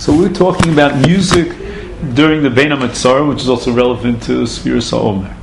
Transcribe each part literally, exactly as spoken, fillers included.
So we're talking about music during the Bein HaMetzarim, which is also relevant to Sfiras HaOmer.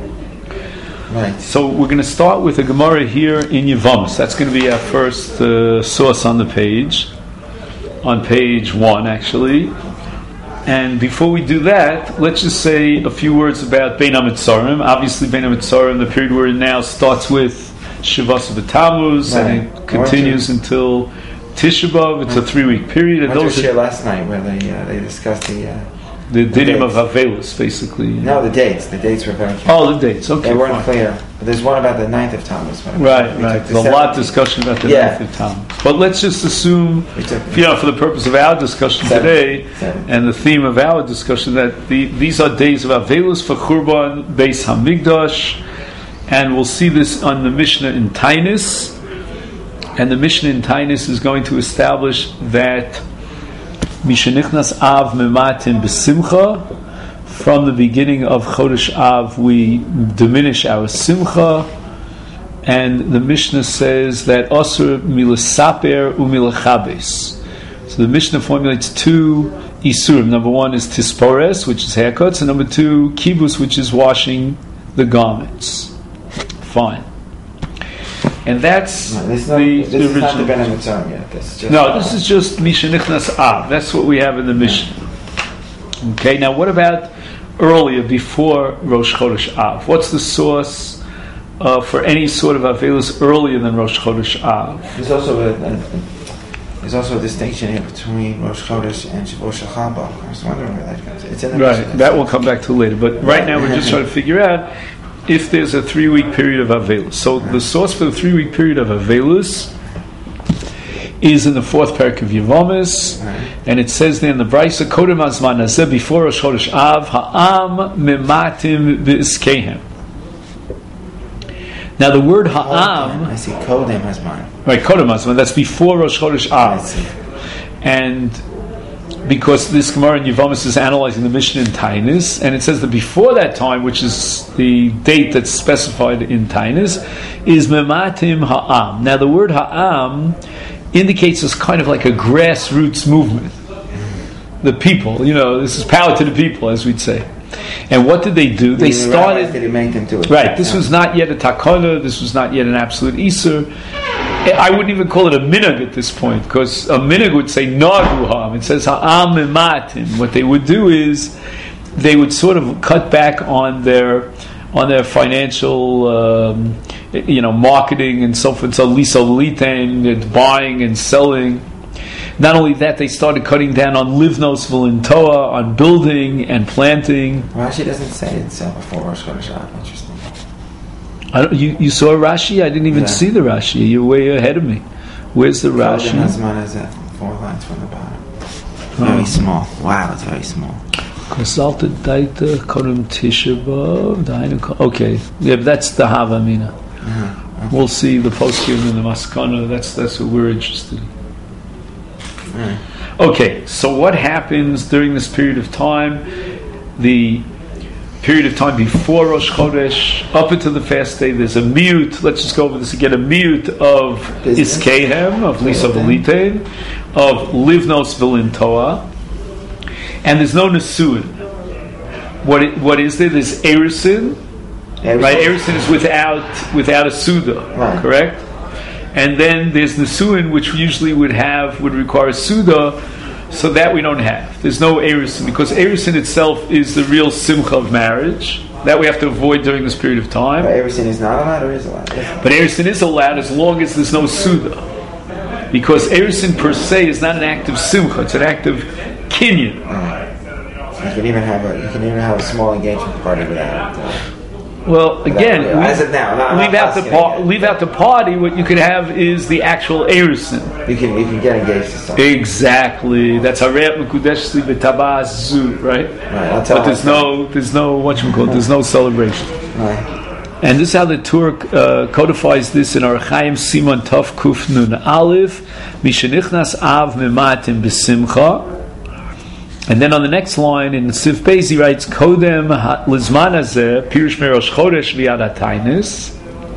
Right. So we're going to start with a Gemara here in Yevamos. That's going to be our first uh, source on the page, on page one actually. And before we do that, let's just say a few words about Bein HaMetzarim. Obviously, Bein HaMetzarim, the period we're in now, starts with Shavas B'Tammuz, right. and it continues until Tisha B'Av. It's right. a three-week period. I went to share last night where they uh, they discussed the uh, the, the dinim of Avelus, basically. No, the dates. The dates were very clear. Oh, the dates. Okay, they weren't fine. clear. But there's one about the ninth of Tammuz. Right, right. There's a lot of discussion about the yeah. ninth of Tammuz. But let's just assume, you know, for the purpose of our discussion Seven. today, Seven. and the theme of our discussion, that the, these are days of Avelus for Churban Beis Hamikdash, and we'll see this on the Mishnah in Tainis. And the Mishnah in Tainis is going to establish that Mishenichnas Av Mematim B'Simcha. From the beginning of Chodesh Av, we diminish our Simcha, and the Mishnah says that Osur Milasaper Umilachabes. So the Mishnah formulates two Isurim. Number one is Tispores, which is haircuts, and number two, Kibus, which is washing the garments. Fine. And that's no, this the, not, this the is original. not the Bein HaMetzarim yet. This is just no, this is just Mishenichnas Av. That's what we have in the Mishnah. Okay, now what about earlier, before Rosh Chodesh Av? What's the source uh, for any sort of Avelus earlier than Rosh Chodesh Av? There's also a, a, there's also a distinction here between Rosh Chodesh and Shavuot Shechaba. I was wondering where that comes. It's in the Right, Mishnah. that will come back to later. But right now we're just trying to figure out if there's a three-week period of Avelus. So the source for the three-week period of Avelus is in the fourth parak of Yevamos, right. and it says there in the Brisa, Kodem Azman Hazeh, before Rosh Chodesh Av, Ha'am Mematim B'Iskehem. Now the word Ha'am, I see Kodem Azman. Right, Kodem Azman, that's before Rosh Chodesh Av. And because this Gemara in Yevamos is analyzing the Mishnah in Tainis, and it says that before that time, which is the date that's specified in Tainis, is Mematim Ha'am. Now the word Ha'am indicates as kind of like a grassroots movement. The people, you know, this is power to the people, as we'd say. And what did they do? They started. Right, this was not yet a takana, this was not yet an absolute isur. I wouldn't even call it a minhag at this point, because a minhag would say nagu ha'am. It says ha'am ematim. What they would do is they would sort of cut back on their on their financial, um, you know, marketing and so forth. So lisa litain, buying and selling. Not only that, they started cutting down on livnos v'lintoa, on building and planting. Rashi doesn't say it's uh, before Rosh Chodesh Av. Interesting. I don't, you, you saw Rashi? I didn't even yeah. see the Rashi. You're way ahead of me. Where's the Rashi? Hazman is at four lines from the bottom. Very oh. small. Wow, it's very small. Consulted Daita Kodem Tisha B'Av. Okay, yeah, that's the Havamina. Uh-huh. Okay. We'll see the poskim and the Maskana. That's that's what we're interested in. Right. Okay, so what happens during this period of time? The period of time before Rosh Chodesh, up until the fast day, there's a mute. Let's just go over this again. A mute of Iskehem, of Lisa V'Litein, of Livnos V'Lintoa, and there's no Nesuin. What it, what is there? There's Erisin, right? Erisin is without without a Suda, right. correct? And then there's Nesuin, which usually would have would require a Suda. So that we don't have. There's no Erisin, because Erisin itself is the real simcha of marriage. That we have to avoid during this period of time. But Erisin is not allowed or is allowed? Yes. But Erisin is allowed as long as there's no Suda. Because Erisin per se is not an act of simcha, it's an act of kinyan. Right. So you can even have a you can even have a small engagement party without uh, Well, again, without, as of now, not, leave not out the par- leave out the party. What you could have is the actual Erisin. You can you can get engaged to something. Exactly. That's Harayat Mekudeshli B'Tabaz Zu, right? Right. But there's no there's no what you call it. There's no celebration. Right. And this is how the Turk uh, codifies this in Orach Chaim Simon Tov Kuf Nun Aleph Mishenichnas Av Mematim B'Simcha. And then on the next line in Siv Beis he writes Kodem Lizman Hazeh Pirush Merosh Chodesh V'Yad HaTainis.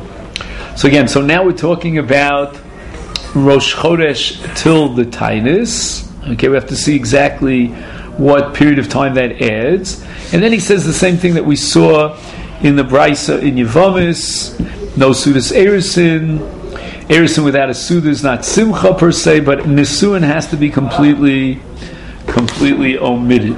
So again, so now we're talking about Rosh Chodesh till the Tainis. Okay, we have to see exactly what period of time that adds. And then he says the same thing that we saw in the Brisa in Yevamis, no Sudas Erisin. Erisin without a Suda is not Simcha per se, but Nisuin has to be completely, completely omitted.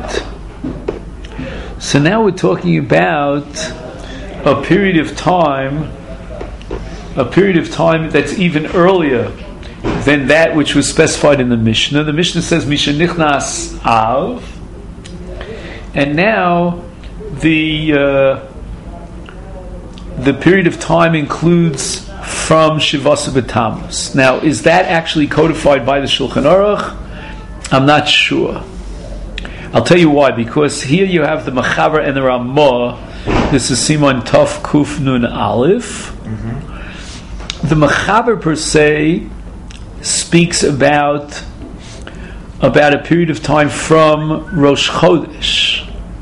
So now we're talking about a period of time, a period of time that's even earlier than that which was specified in the Mishnah. The Mishnah says Misha Nichnas Av, and now the uh, the period of time includes from Shivasa B'Tammuz. Now, is that actually codified by the Shulchan Aruch? I'm not sure. I'll tell you why. Because here you have the Mechaber and the Ramah. This is Simon Tov Kuf Nun Aleph. Mm-hmm. The Mechaber per se speaks about about a period of time from Rosh Chodesh,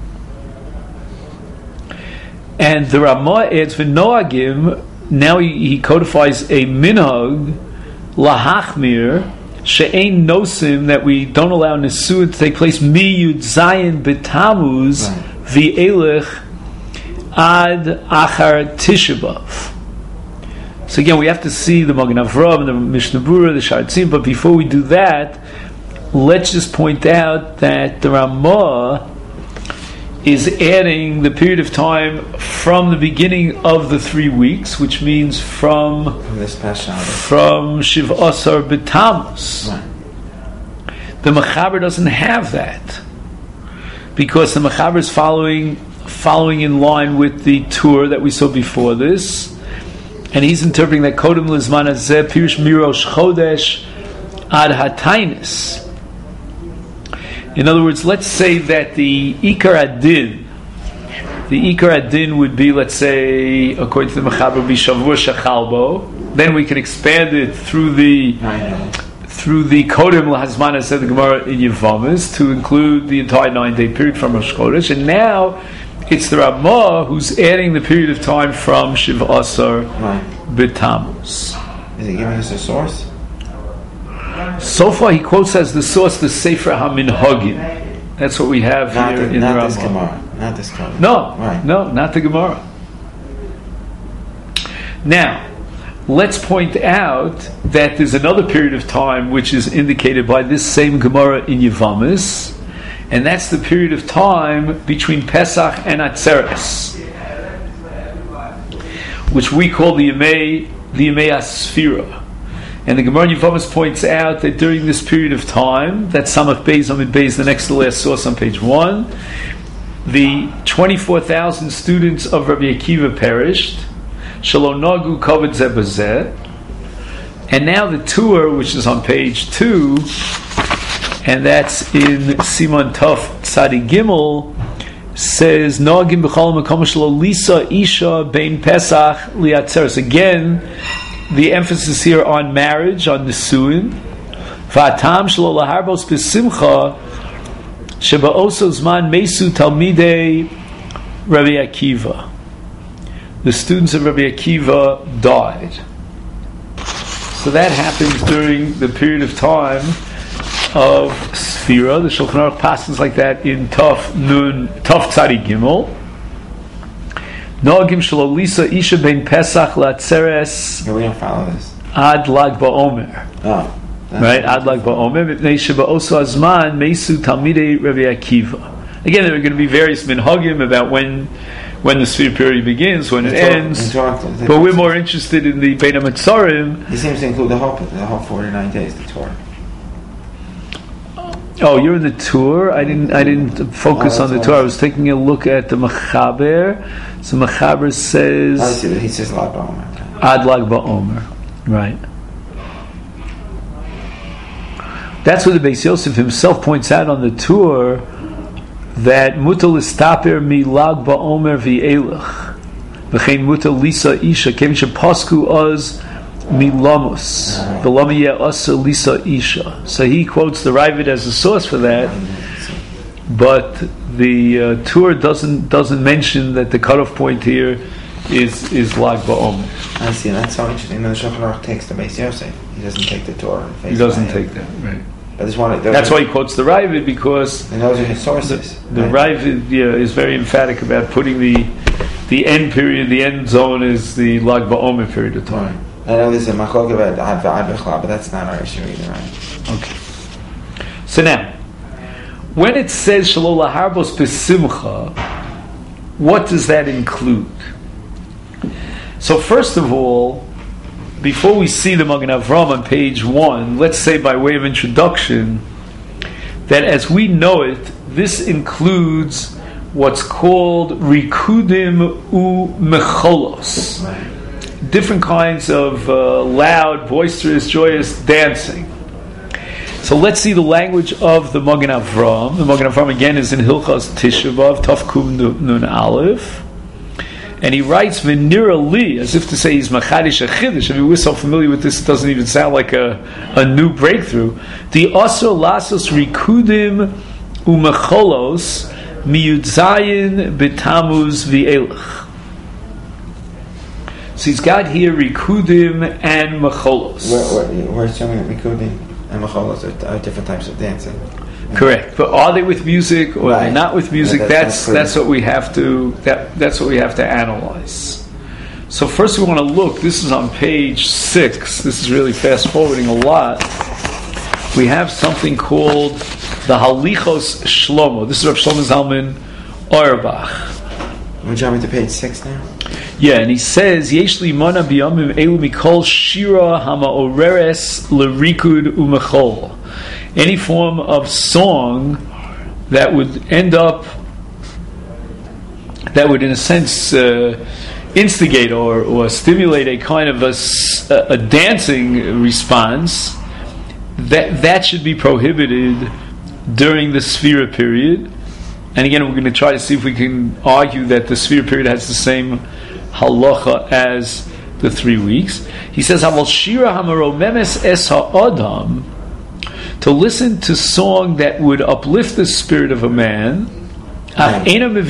and the Ramah adds v'noagim. Now he, he codifies a minhag lahachmir she'ein nosim, that we don't allow nesuah to take place mi yud zayin b'tamuz v'elech ad achar Tisha B'Av. So again, we have to see the Magen Avraham, the Mishnah Berurah, the Sharatzim, but before we do that, let's just point out that the Ramah is adding the period of time from the beginning of the three weeks, which means from from this past Shabbat, from Shiv'asar B'Tammuz. Right. The Mechaber doesn't have that, because the Mechaber is following following in line with the tour that we saw before this. And he's interpreting that Kodem Lizman Hazeh Pirush Mirosh Chodesh Ad Hatainis. In other words, let's say that the Ikar Adin, the Ikar Adin would be, let's say, according to the Mechaber, would be Shavua Shechalbo. Then we can expand it through the through the Kodem Lahazman Hazeh, the Gemara in Yevamis, to include the entire nine-day period from Rosh Chodesh. And now it's the Ramah who's adding the period of time from Shiva Asar right. B'Tammuz. Is he giving us a source? So far, he quotes as the source the Sefer HaMinhagim. That's what we have not here the, in not the Ramah. This Gemara. Not this Gemara. No, right. no, not the Gemara. Now, let's point out that there's another period of time which is indicated by this same Gemara in Yevamis, and that's the period of time between Pesach and Atzeres, which we call the Yemei, the Yemei Asfira. And the Gemara in Yevamis points out that during this period of time, that's Samach Beis Amid Beis, the next to last source on page one, the twenty-four thousand students of Rabbi Akiva perished, Shalom Nagu Kavod Zeh B'Zeh, and now the tour, which is on page two, and that's in Siman Tov Tzadi Gimel, says Noagim b'chol makom shelo lisa isha bein Pesach liatzeres. Again, the emphasis here on marriage, on nisuin. V'atam shelo laharbos b'simcha sheba'oso zman mesu talmidei Rabbi Akiva. The students of Rabbi Akiva died. So that happens during the period of time of Sfira. The Shulchan Aruch passes like that in Tov Nun, Tov Tzadi Gimel. Noagim shelo lisa isha bein Pesach latzeres. Yeah, we don't follow this. Ad Lag Ba'omer. Oh. Right? Ad Lag Ba'omer. Mipnei sheba'oso azman mesu talmidei Rabbi Akiva. Again, there are going to be various minhagim about when when the Sfira period begins, when it ends. But we're more interested in the Bein HaMetzarim. He seems to include the whole the whole forty-nine days, the Torah. Oh, you're in the tour. I didn't. I didn't focus oh, on the tour. I was taking a look at the Mechaber. So Mechaber says. I see that he says Lag Ba'omer. Ad Lag Ba'omer, right? That's what the Beis Yosef himself points out on the tour, that mutal istaper mi Lag Ba'omer v'elach v'chein mutal lisa isha kevin shepasku oz. Milamus, Belamiya Asa Lisa Isha. So he quotes the Ravid as a source for that, but the uh, tour doesn't doesn't mention that the cutoff point here is is Lag Ba'omer. I see, and that's so interesting. The Shulchan Aruch takes the Beis Yosef. He doesn't take the Torah. He doesn't take that, right? But this one, that's why he quotes the Ravid, because and those are his sources. The, the right. Ravid yeah, is very emphatic about putting the the end period, the end zone is the Lag BaOmer period of time. Right. I know there's a machlok about Ad V'Ad B'Chla, but that's not our issue either, right? Okay. So now, when it says Shelo Laharbos B'Simcha, what does that include? So first of all, before we see the Magen Avram on page one, let's say by way of introduction that as we know it, this includes what's called Rikudim U Mecholos, different kinds of uh, loud, boisterous, joyous dancing. So let's see the language of the Magen Avram. The Magen Avram again is in Hilchos Tisha B'Av, Tov Kum Nun Aleph. And he writes V'nira li, as if to say he's machadish a chiddush. I mean, we're so familiar with this, it doesn't even sound like a, a new breakthrough. The Asur Lasos Rikudim Umecholos Miyudzayin B'Tamuz V'Elach. So he's got here Rikudim and Mecholos. We're, we're, we're assuming that Rikudim and Mecholos are, are different types of dancing. Correct, but are they with music or right. are they not with music? Yeah, that's that's, that's what we have to that that's what we have to analyze. So first we want to look. This is on page six. This is really fast forwarding a lot. We have something called the Halichos Shlomo. This is Rav Shlomo Zalman Auerbach. We're jumping to page six now. Yeah, and he says Yesh li mana biyamim elu mikol shira hamaoreres lerikud umechol. Any form of song that would end up, that would in a sense uh, instigate or, or stimulate a kind of a, a dancing response, that that should be prohibited during the Sfira period. And again, we're going to try to see if we can argue that the Sfira period has the same halacha as the three weeks. He says, Hamal shira hamaromemes es ha'adam, to listen to song that would uplift the spirit of a man, but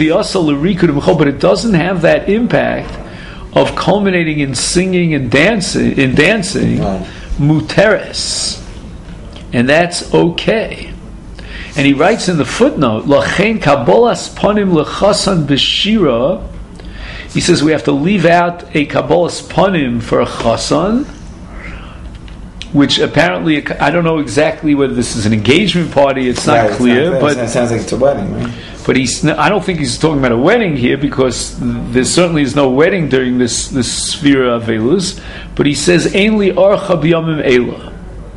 it doesn't have that impact of culminating in singing and dancing, in dancing, muteres, and that's okay. And he writes in the footnote, Lachein kabolas panim lechasan b'shira. He says we have to leave out a kabolas panim for a chasan, which apparently, I don't know exactly whether this is an engagement party. It's not right, clear, it's not, but it sounds like it's a wedding, right? But he's. I don't think he's talking about a wedding here, because there certainly is no wedding during this this sphere of Elus. But he says, "Ein li archa b'yamim ela."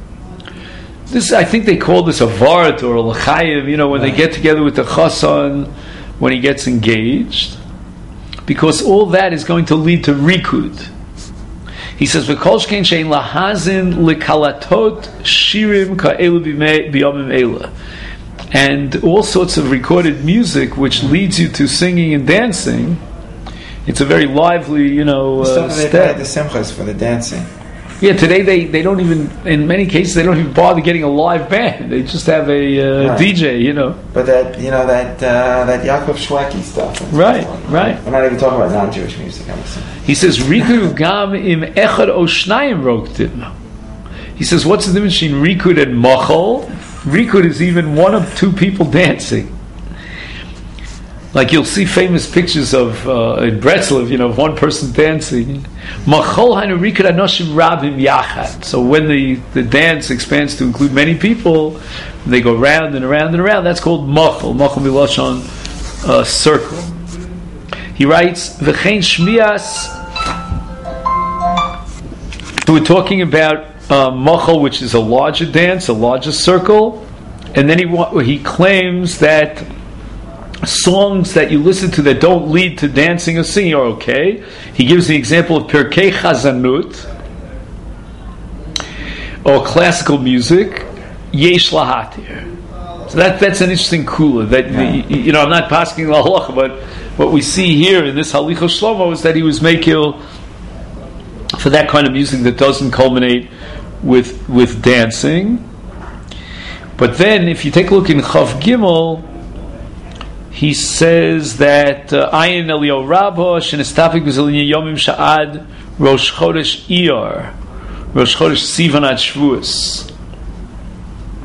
This, I think they call this a vart or a l'chayiv. You know, when right. they get together with the chasan when he gets engaged, because all that is going to lead to rikud. He says, "V'kol shkein shein lahazin likalatot shirim ka'elu b'yamim ela," and all sorts of recorded music which leads you to singing and dancing. It's a very lively, you know, uh, step. They the simchas for the dancing. Yeah, today they, they don't even, in many cases, they don't even bother getting a live band. They just have a uh, right. D J, you know. But that, you know, that uh, that Yaakov Shweki stuff. Right, right. We're not even talking about non-Jewish music, I'm assuming. He says, Rikud gam im echad o shnayim roktim. He says, what's the difference between Rikud and Machol? Rikud is even one of two people dancing. Like you'll see famous pictures of uh, in Bretzlav, you know, of one person dancing. Machol hainu Rikud anoshim rabim yachad. So when the, the dance expands to include many people, they go round and around and around. That's called Machol. Machol milashon uh, circle. He writes, V'chein shmias. So we're talking about uh, Machol, which is a larger dance, a larger circle, and then he he claims that songs that you listen to that don't lead to dancing or singing are okay. He gives the example of Pirkei Chazanut or classical music, Yesh Lahatir. So that that's an interesting kula. That yeah. the, you know, I'm not pasking la halacha, but what we see here in this Halichos Shlomo is that he was makil for that kind of music that doesn't culminate with with dancing. But then, if you take a look in Chav Gimel, he says that Ayin Elio Rabba Shenestapik B'Zilin Yomim Sha'ad Rosh Chodesh Iyar Rosh Chodesh Sivan Ad Shvuos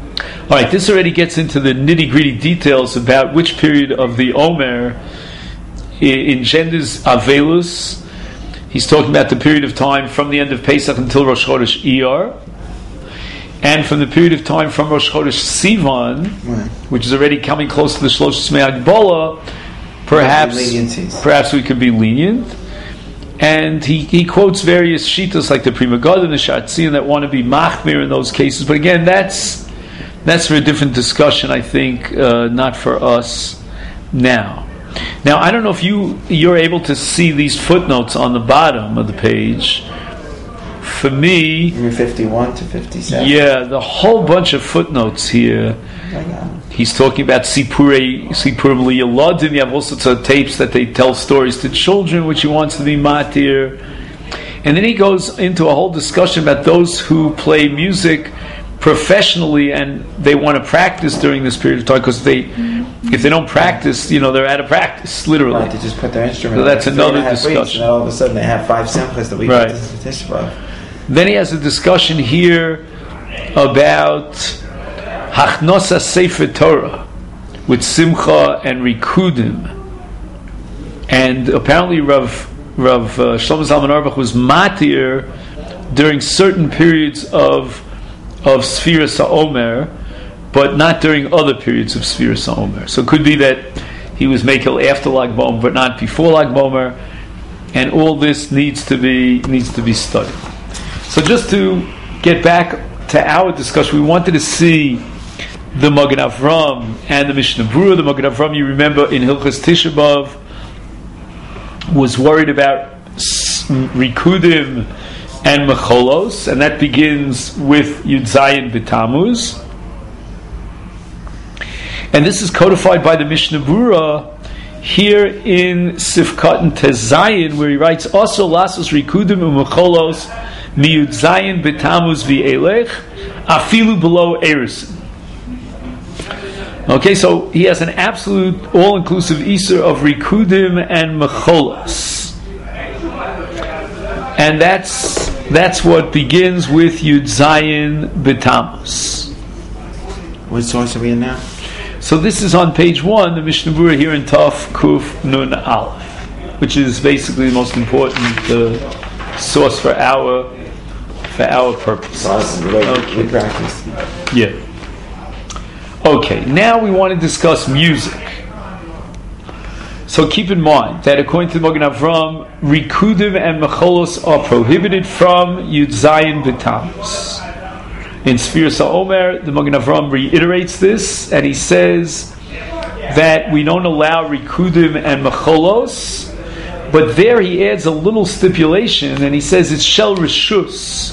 All right, this already gets into the nitty-gritty details about which period of the Omer engenders Avelus. He's talking about the period of time from the end of Pesach until Rosh Chodesh Iyar, and from the period of time from Rosh Chodesh Sivan, right, which is already coming close to the Shlosh Tzmei Agbola. Perhaps, perhaps we could be lenient. And he, he quotes various shitas like the Pri Megadim and the Shatzion that want to be machmir in those cases. But again, that's that's for a different discussion, I think, uh, not for us now. Now, I don't know if you, you're able to see these footnotes on the bottom of the page. For me... fifty-one to fifty-seven? Yeah, the whole bunch of footnotes here. He's talking about Sipurei, Sipurim Liyaladim. You have all sorts of tapes that they tell stories to children, which he wants to be matir. And then he goes into a whole discussion about those who play music professionally and they want to practice during this period of time, because they, if they don't practice, you know, they're out of practice, literally. Right, they just put their instrument. So that's another discussion. And all of a sudden they have five simchas that we right. get to Tisha B'Av. Then he has a discussion here about Hachnosa Sefer Torah with Simcha and Rikudim, and apparently Rav Rav uh, Shlomo Zalman Auerbach was matir during certain periods of of Sfiras HaOmer, but not during other periods of Sfiras HaOmer. So it could be that he was makel after Lag Bomer, but not before Lag Bomer, and all this needs to be needs to be studied. So just to get back to our discussion, we wanted to see the Magen Avram and the Mishnah Berurah. The Magen Avram, you remember, in Hilchos Tisha B'Av, was worried about Rikudim and Mecholos, and that begins with Yud Zayin B'Tammuz. And this is codified by the Mishnah Berurah here in Sifkat and Tezayin, where he writes, Also lasos Rikudim u'Mecholos miyud Zayin B'Tammuz v'Elech afilu below Erison. Okay, so he has an absolute all-inclusive Isur of Rikudim and Mecholos. And that's that's what begins with Yud Zayin B'Tammuz. What source are we in now? So this is on page one, the Mishnah Berurah here in Taf Kuf Nun Aleph, which is basically the most important uh, source for our for our purpose. Awesome. Okay. We practice. Yeah. Okay, now we want to discuss music. So keep in mind that according to the Magen Avram, Rikudim and Mecholos are prohibited from Yud Zayin B'Tammuz. In Sfiras HaOmer, the Magen Avram reiterates this, and he says that we don't allow Rikudim and Mecholos, but there he adds a little stipulation, and he says it's Shel Rishus.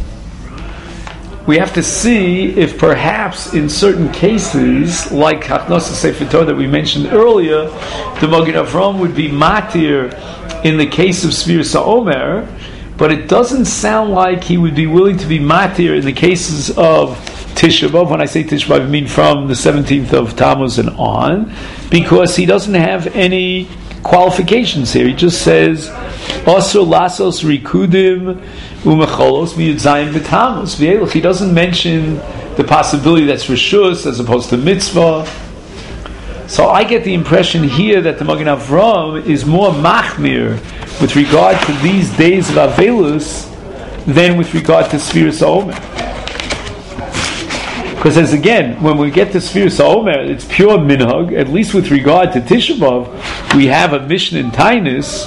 We have to see if perhaps in certain cases, like Hachnosa Sefer Torah that we mentioned earlier, the Magen Avram would be matir in the case of Sfiras HaOmer, but it doesn't sound like he would be willing to be matir in the cases of Tisha B'Av. When I say Tisha B'Av, I mean from the seventeenth of Tammuz and on, because he doesn't have any qualifications here. He just says, Asur lasos rikudim u'mecholos miyud zayin b'tammuz v'elech. He doesn't mention the possibility that's rishus as opposed to mitzvah. So I get the impression here that the Magen Avram is more machmir with regard to these days of Avelus than with regard to Sfiras HaOmer. Because as again, when we get to Sfiras HaOmer, it's pure minhag. At least with regard to Tisha B'Av, we have a Mishnah in Tainis,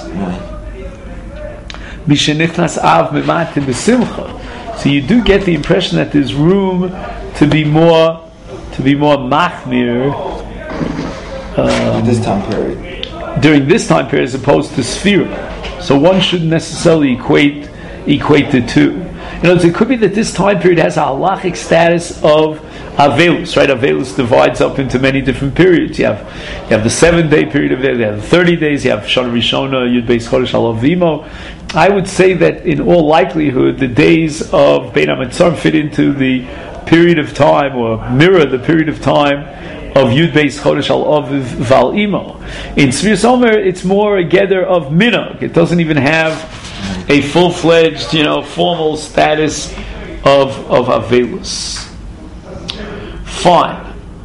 Mishenichnas Av Mematim B'Simcha. So you do get the impression that there's room to be more, to be more machmir um, this time period. during this time period as opposed to Sfira. So one shouldn't necessarily equate equate the two. In other words, it could be that this time period has a halachic status of Avelus, right? Avelus divides up into many different periods. You have you have the seven-day period of Avelus, you have the thirty days, you have Shana Rishona, Yud Beis Chodesh Alavimo. I would say that in all likelihood, the days of Bein HaMetzarim fit into the period of time, or mirror the period of time of Yud Beis Chodesh Alaviv Val Imo. In Sfiras HaOmer, it's more a gather of minhag. It doesn't even have a full-fledged, you know, formal status of of Avelus. Fine.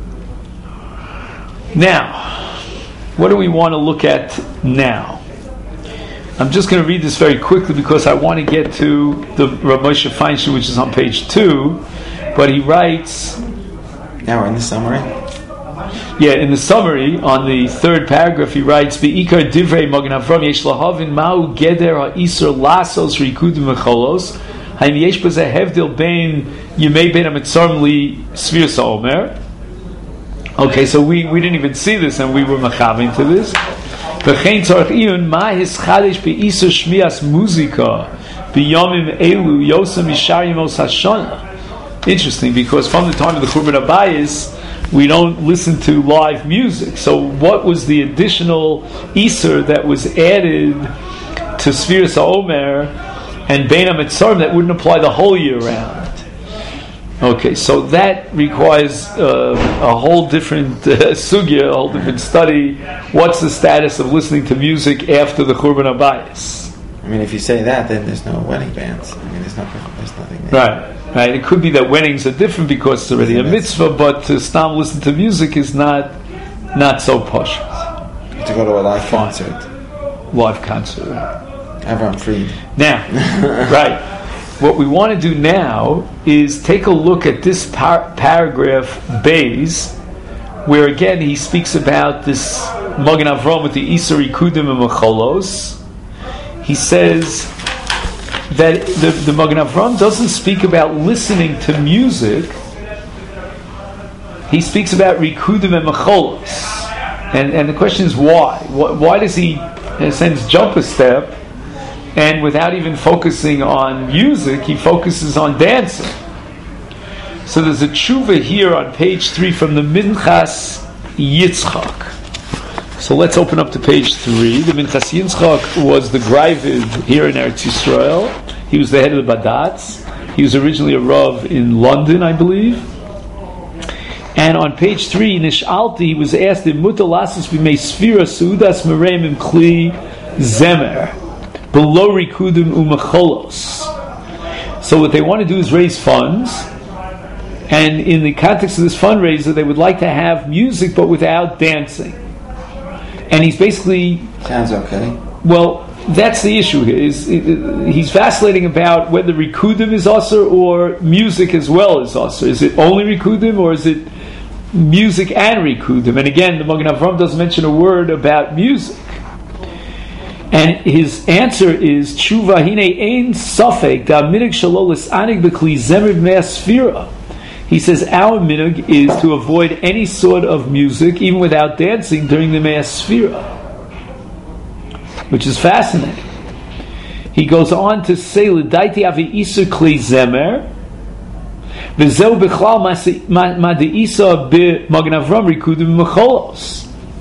Now, what do we want to look at now? I'm just going to read this very quickly because I want to get to the Rav Moshe Feinstein, which is on page two. But he writes... Now we're in the summary? Yeah, in the summary, on the third paragraph, he writes, Be'ikar divrei Magen Avram yesh lahavin ma'u geder ha'isur lasos rikudim v'cholos ha'im yesh b'zeh hevdil bein yemei bein ha'mitzorim li sfiras ha'omer. Okay, so we, we didn't even see this, and we were machavin to this. V'chein tzarech iyun ma hischadesh be'isur shmias muzika b'yomim elu yosem yishar yemos hashana. Interesting, because from the time of the Churban Abayis, we don't listen to live music. So what was the additional Isur that was added to Sfiras HaOmer and Bein HaMitzorim that wouldn't apply the whole year round? Okay, so that requires uh, a whole different uh, sugya, a whole different study. What's the status of listening to music after the Churban Abayis? I mean, if you say that, then there's no wedding bands. I mean, there's, no, there's nothing there. Right. Right, it could be that weddings are different because it's already a mitzvah, but to stam listen to music is not not so posh. To go to a live Fine. concert. Live concert. Avram Fried. Now, right, what we want to do now is take a look at this par- paragraph, Bays, where again he speaks about this Magen Avram with the Isur Ikudim and Mecholos. He says that the, the Magen Avram doesn't speak about listening to music. He speaks about Rikudim and Mecholos. And, and the question is why? Why, why does he, in a sense, jump a step and without even focusing on music, he focuses on dancing? So there's a tshuva here on page three from the Minchas Yitzchak. So let's open up to page three. The Minchas Yitzchak was the Greivid here in Eretz Yisrael. He was the head of the Badatz. He was originally a Rav in London, I believe. And on page three, Nishalti, he was asked, "In mutalasis b'mei sfira seudas mereim im kli zemer below rikudim umecholos." So what they want to do is raise funds. And in the context of this fundraiser, they would like to have music but without dancing. And he's basically... Sounds okay. Well, that's the issue here. Is, he's vacillating about whether Rikudim is Asur or music as well is Asur. Is it only Rikudim or is it music and Rikudim? And again, the Magen Avram doesn't mention a word about music. And his answer is, Tshuva hine ein safek da minig shalo lisanig b'kli zemer b'mei asfira. He says our minhag is to avoid any sort of music, even without dancing, during the Mei Sfira, which is fascinating. He goes on to say, "L'daiti avi isur kli zemer, v'zeu b'chlal ma de'isa b'Magen Avram rikudim mecholos."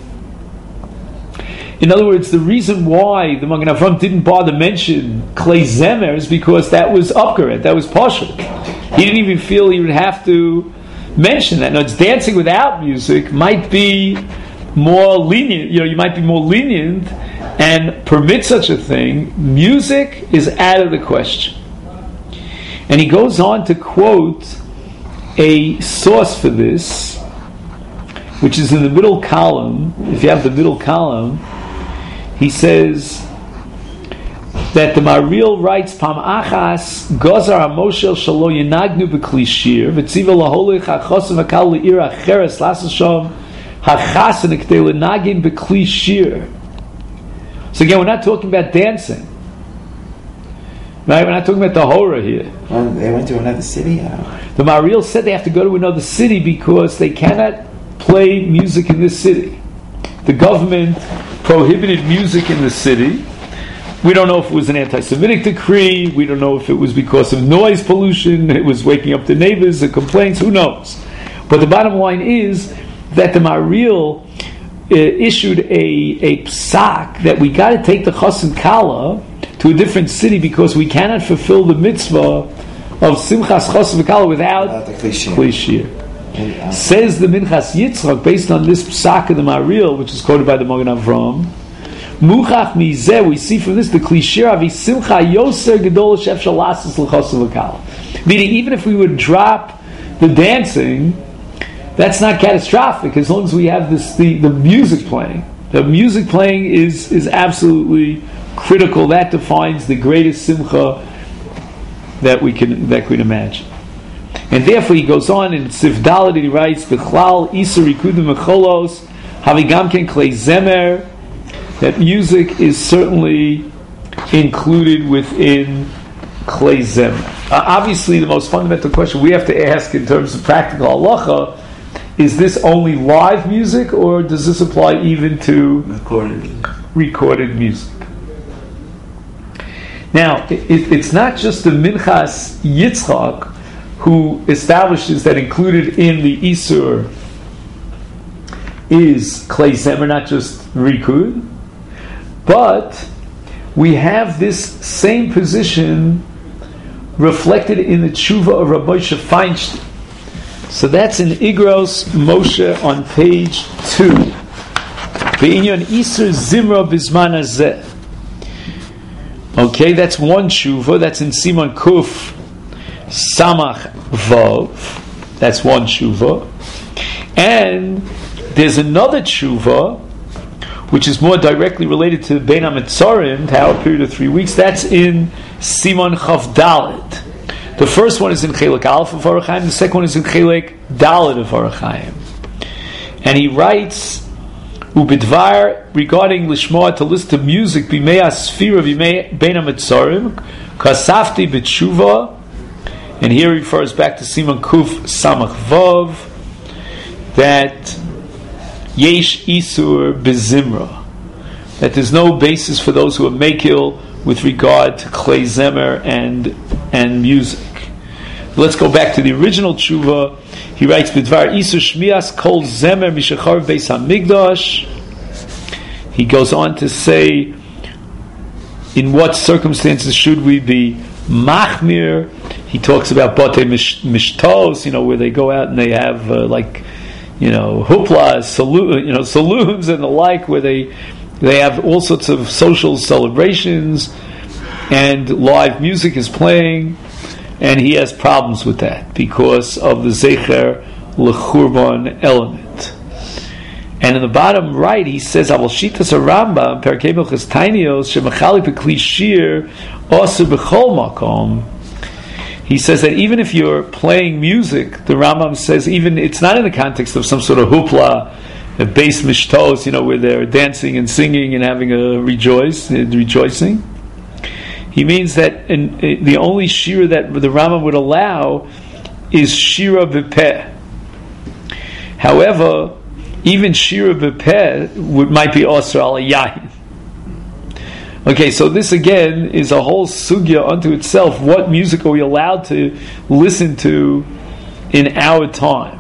In other words, the reason why the Magen Avram didn't bother mention Klei Zemer is because that was upgrade, that was Pashut. He didn't even feel he would have to mention that. Now, it's dancing without music might be more lenient. You know, you might be more lenient and permit such a thing. Music is out of the question. And he goes on to quote a source for this, which is in the middle column. If you have the middle column, he says that the Mariel writes, Pam achas gozar hamoshel shalo yenagnu b'kli shir v'tziva laholich hachosem v'kal le'ir acheres lasashom hachasen k'tei lenagin b'kli shir. So again, we're not talking about dancing. Right? We're not talking about the horror here. Well, they went to another city? The Mariel said they have to go to another city because they cannot play music in this city. The government prohibited music in the city. We don't know if it was an anti-Semitic decree. We don't know if it was because of noise pollution. It was waking up the neighbors, the complaints. Who knows? But the bottom line is that the Mariel uh, issued a, a psak that we got to take the Chassan Kala to a different city because we cannot fulfill the mitzvah of Simchas Chassan Kala without, without the Kli Shir. Um, Says the Minchas Yitzchak, based on this psak of the Mariel, which is quoted by the Magen Avram, Muchach mizeh, we see from this the Kli Shir avi simcha yoser gedol shef shalasis l'chosel v'kal. Meaning, even if we would drop the dancing, that's not catastrophic as long as we have this the, the music playing. The music playing is is absolutely critical. That defines the greatest simcha that we can that we can imagine. And therefore he goes on in Sif Dalet, he writes, B'chlal Isur Rikudim Mecholos Havigamken Klei Zemer, that music is certainly included within Klei Zemer. Uh, obviously the most fundamental question we have to ask in terms of practical halacha, is this only live music or does this apply even to Recorded. recorded music? Now, it, it's not just the Minchas Yitzchak who establishes that included in the Isur is Klei Zemer, not just Rikud, but we have this same position reflected in the Tshuva of Rabbi Moshe Feinstein. So that's in Igros Moshe on page two. Be'inyan Isur Zimra Bizman Hazeh. Okay, that's one tshuva. That's in Siman Kuf Samach Vav. That's one tshuva. And there's another tshuva which is more directly related to Bein HaMetzorim, to our period of three weeks. That's in Siman Chav Dalet. The first one is in Chelek Aleph of Orach Chaim. The second one is in Chelek Dalet of Orach Chaim. And he writes, Ubidvar, regarding Lishmoa, to listen to music, Bimei HaSfira, Bimei Bein HaMetzorim, Kasafti B'tshuva, and here he refers back to Siman Kuf Samach Vav, that Yesh Isur Bezimra, that there's no basis for those who are Mekil with regard to Klei Zemer and and music. Let's go back to the original tshuva. He writes, Bidvar Isur Shmias Kol Zemer Mishachar Beis HaMikdash. He goes on to say, in what circumstances should we be machmir? He talks about Batei Mishtos, you know, where they go out and they have uh, like, you know, huplas, saloon, you know, saloons and the like, where they they have all sorts of social celebrations and live music is playing, and he has problems with that because of the Zecher L'Churban element. And in the bottom right, he says, "Aval shitas Rambam Perkei Hilchos Tainios shemachali b'kli shir osur b'chol makom." He says that even if you're playing music, the Rambam says even it's not in the context of some sort of hupla, a base mishtos, you know, where they're dancing and singing and having a rejoice, rejoicing. He means that in, in, the only shira that the Rambam would allow is shira b'peh. However, even shira b'peh would might be osur al yahin. Okay, so this again is a whole sugya unto itself. What music are we allowed to listen to in our time?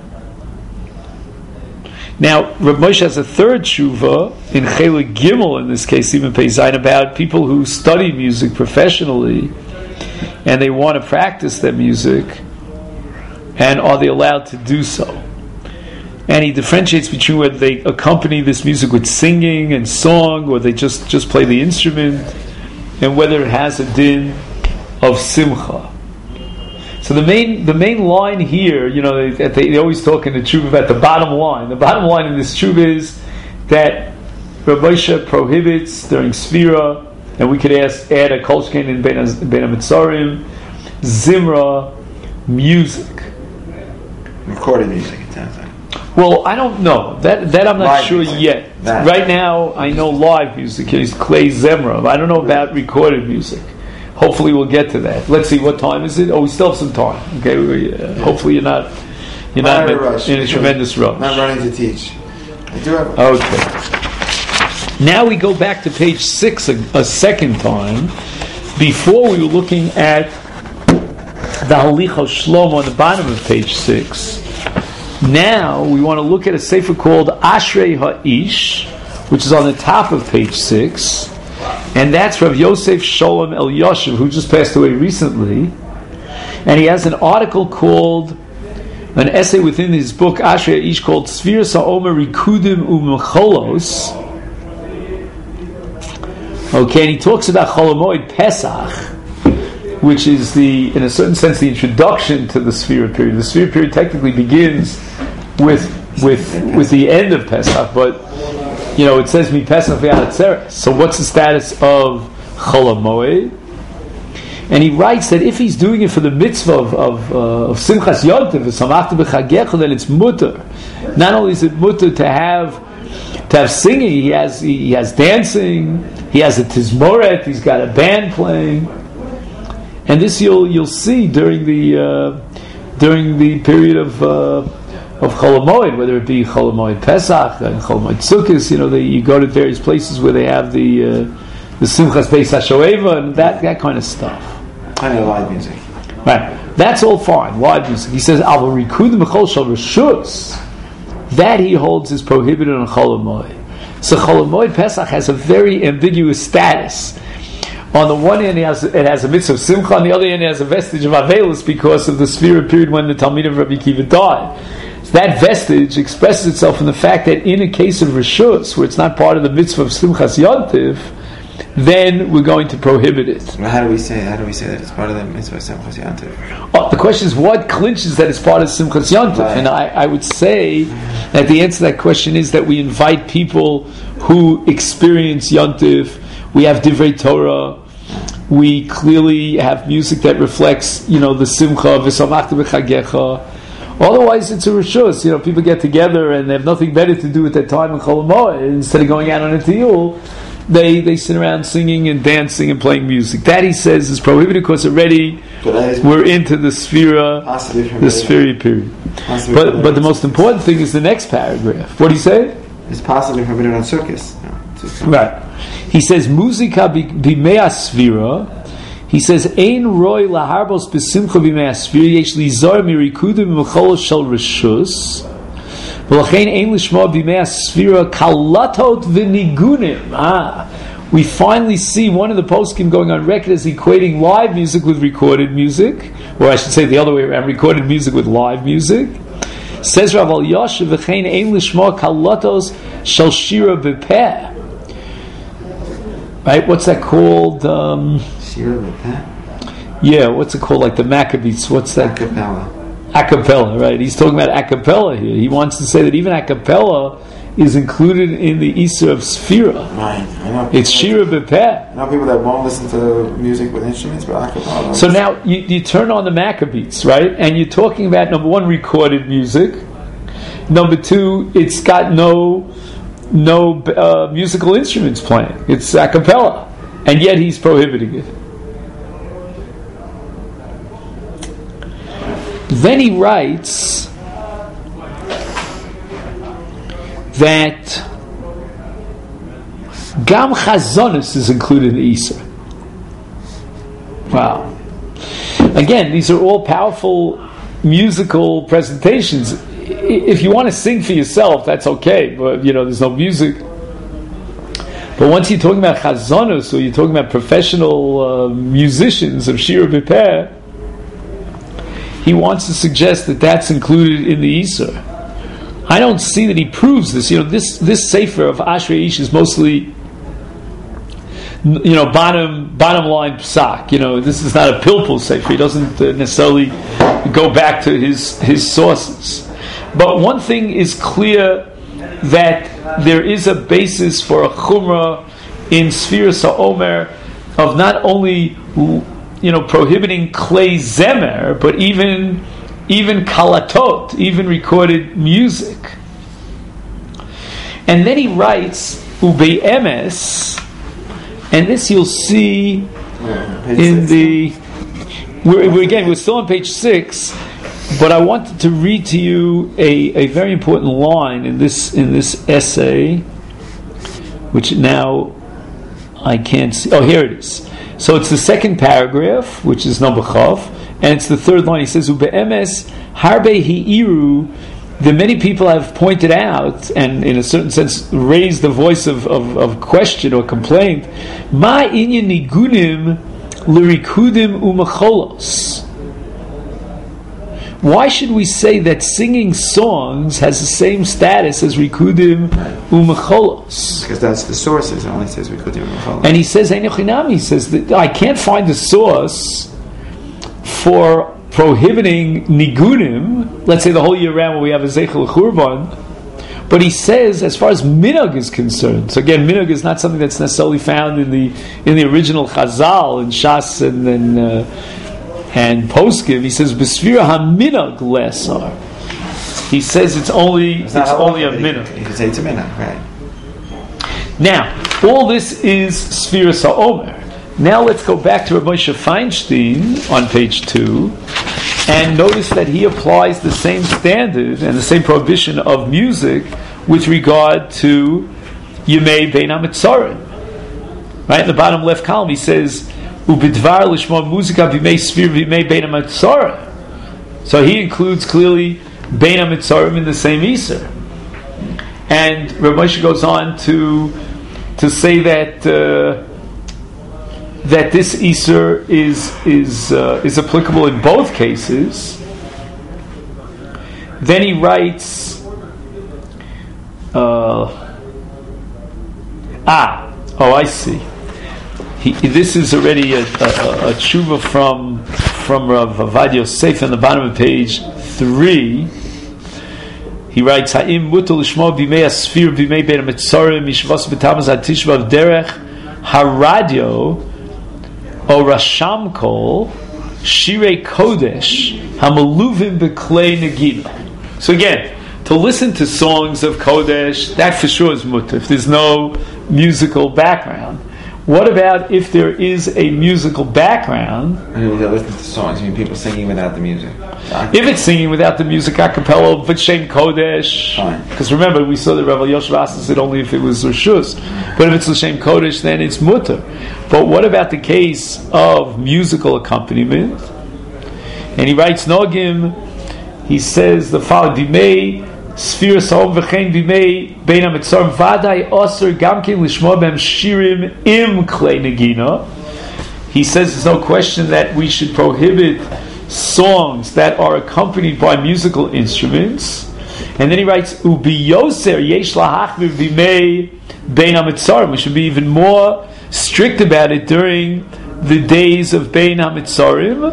Now, Reb Moshe has a third tshuva in Chelek Gimel, in this case, even Pei Zayin, about people who study music professionally and they want to practice their music, and are they allowed to do so? And he differentiates between whether they accompany this music with singing and song, or they just, just play the instrument, and whether it has a din of simcha. So the main the main line here, you know, they, they always talk in the tshuva about the bottom line. The bottom line in this tshuva is that Reb Moshe prohibits during Sfira, and we could ask, add a kolshkein in Bein HaMetzorim, Zimra, music. Recorded music, it sounds like. Well, I don't know. That that I'm not Live sure music. yet. That. Right now, I know live music is Klei Zemer. I don't know about recorded music. Hopefully, we'll get to that. Let's see, what time is it? Oh, we still have some time. Okay, we, uh, hopefully you're not you're not, not in, rush, in a tremendous rush. Not running to teach. I do have. Okay. Now we go back to page six a, a second time. Before we were looking at the Halichos Shlomo on the bottom of page six. Now we want to look at a sefer called Ashrei Ha'ish, which is on the top of page six, and that's Rav Yosef Sholem Elyashiv, who just passed away recently, and he has an article called, an essay within his book Ashrei Ha'ish called Sfiras HaOmer Rikudim U'Mecholos. Okay, and he talks about Chol HaMoed Pesach, which is the, in a certain sense, the introduction to the Sfira period. The Sfira period technically begins with with with the end of Pesach, but you know it says mi Pesach v'Atzeres. So what's the status of Chol HaMoed? And he writes that if he's doing it for the mitzvah of of, uh, of Simchas Yontiv, v'samachta b'chagecha, then it's mutter. Not only is it mutter to have to have singing, he has he has dancing, he has a tizmoret, he's got a band playing, and this you'll you'll see during the uh, during the period of uh, of Chol HaMoed, whether it be Chol HaMoed Pesach and Chol HaMoed Sukkos. You know, they, you go to various places where they have the uh, the Simchas Beis HaShoeva and that that kind of stuff. I know live music. Right, that's all fine. Live music. He says, "Al rikudim b'chol shel reshus." That he holds is prohibited on Chol HaMoed. So Chol HaMoed Pesach has a very ambiguous status. On the one hand, it has, it has a mitzvah of Simcha. On the other hand, it has a vestige of Avelus because of the Sphira period when the Talmid of Rabbi Akiva died. So that vestige expresses itself in the fact that in a case of Rishus, where it's not part of the mitzvah of Simchas Yontiv, then we're going to prohibit it. Well, how do we say? How do we say that it's part of the mitzvah of Simchas Yontiv? Oh, the question is, what clinches that it's part of Simchas Yontiv? Right. And I, I would say that the answer to that question is that we invite people who experience Yontiv. We have Divrei Torah. We clearly have music that reflects, you know, the Simcha, V'samachta b'chagecha. Otherwise, it's a reshus. You know, people get together and they have nothing better to do at that time in Chol HaMoed. Instead of going out on a tiyul, they they sit around singing and dancing and playing music. That, he says, is prohibited because already we're into the Sphira, the Sphira period. But but the most important thing is the next paragraph. What do you say? It's possibly forbidden on circus. No, right. He says, Muzika b'mei Sphira. He says, Ein roi laharbos b'simcha b'mei Sphira yesh lizar mirikudim m'chol shel reshus v'lachein ein lishma b'mei Sphira kalatot v'nigunim. Ah, we finally see one of the poskim going on record as equating live music with recorded music, or I should say the other way around, recorded music with live music. Says Rav Al Yashiv, v'chein ein lishma kalatos shel shira b'peh. Right, what's that called? Um, yeah, what's it called? Like the Maccabees. What's that? Acapella. Acapella, right? He's talking about acapella here. He wants to say that even acapella is included in the Isser of Sphira. Right. I know it's Shira B'Peh. I know people that won't listen to music with instruments, but acapella. So now you, you turn on the Maccabees, right? And you're talking about, number one, recorded music. Number two, it's got no... no uh, musical instruments playing. It's a cappella. And yet he's prohibiting it. Then he writes that Gam Chazonis is included in the Isser. Wow. Again, these are all powerful musical presentations. If you want to sing for yourself, that's okay, but you know, there's no music. But once you're talking about chazonus, or you're talking about professional uh, musicians of Shira B'Peh, he wants to suggest that that's included in the Isser. I don't see that he proves this. You know, this this sefer of Ashrei Ish is mostly, you know, bottom bottom line psak. You know, this is not a pilpul sefer. He doesn't uh, necessarily go back to his his sources. But one thing is clear, that there is a basis for a chumrah in Sfiras HaOmer of not only, you know, prohibiting klei zemer, but even even kalatot, even recorded music. And then he writes ubei emes, and this you'll see in the. We're, we're again we're still on page six. But I wanted to read to you a, a very important line in this in this essay, which now I can't see. Oh, here it is. So it's the second paragraph, which is number chav, and it's the third line. He says, "Ube'emes harbe hi'iru." The many people have pointed out, and in a certain sense, raised the voice of, of, of question or complaint. Ma inyan nigunim lirikudim u'macholos. Why should we say that singing songs has the same status as Rikudim U'Mecholos? Because that's the sources. It only says Rikudim U'Mecholos. And he says, Einochinami, he says that I can't find a source for prohibiting nigunim, let's say the whole year round when we have a zeichel churban, but he says as far as minhag is concerned, so again minhag is not something that's necessarily found in the in the original Chazal in Shas and and, uh, and Poskim. He says b'sfira haminhag lesar. He says it's only it's, it's only a minhag. You can say it's a minhag, right? Now all this is Sfiras HaOmer. Now let's go back to Rav Moshe Feinstein on page two, and notice that he applies the same standard and the same prohibition of music with regard to Yemei Bein HaMetzarim. Right in the bottom left column, he says, "Ubidvar lishma muzika b'mei sfir b'mei Bein HaMetzarim." So he includes clearly Bein HaMetzarim in the same Iser, and Rav Moshe goes on to to say that. Uh, that this Iser is is uh, is applicable in both cases. Then he writes, uh, ah, oh, I see. He, this is already a, a, a tshuva from from Rav Avad Yosef on the bottom of page three. He writes, "Ha'im mutal l'shmo b'mei asfir b'mei bein hametzarim mishvos b'tamaz hatishvav derech haradio." O Rasham Kol Shirei Kodesh Hamaluvim Beklei Negina. So again, to listen to songs of Kodesh, that for sure is mutter, if there's no musical background. What about if there is a musical background? I mean, they listen to songs. I mean, people singing without the music. If it's singing without the music a cappella, but Shem Kodesh, because remember we saw that Rav Yosef Asa said only if it was Rishus. But if it's L'Shem Kodesh, then it's mutter. But what about the case of musical accompaniment? And he writes Nogim. He says the following: Dimei Sfir Saom v'chein Dimei Bein HaMetzarim Vadai Oser Gamkin Lishmo Bem Shirim Im Klei Negina. He says there's no question that we should prohibit songs that are accompanied by musical instruments. And then he writes Ubi Yoser Yesh Lahachmir Bimei Bein HaMetzarim. We should be even more strict about it during the days of Bein HaMetzarim,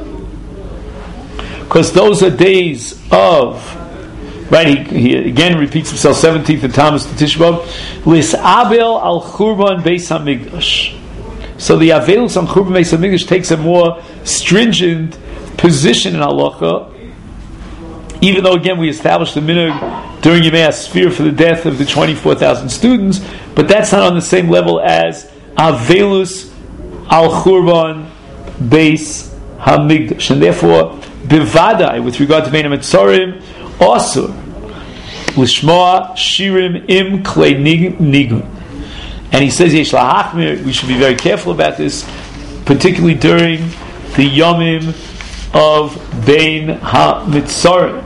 because those are days of, right, he, he again repeats himself, seventeenth of Tammuz to Tisha B'Av, Lis'abel al Churban Beis HaMikdash. So the Avelus on Churban Beis HaMikdash takes a more stringent position in halacha, even though again we established the minhag during Yemei HaSfir for the death of the twenty-four thousand students, but that's not on the same level as Avelus al Churban Beis HaMikdash, and therefore bivadai with regard to Bein HaMetzarim asur lishmoa shirim im klei nigun. And he says yesh lahachmir, we should be very careful about this, particularly during the yomim of Bein HaMetzarim.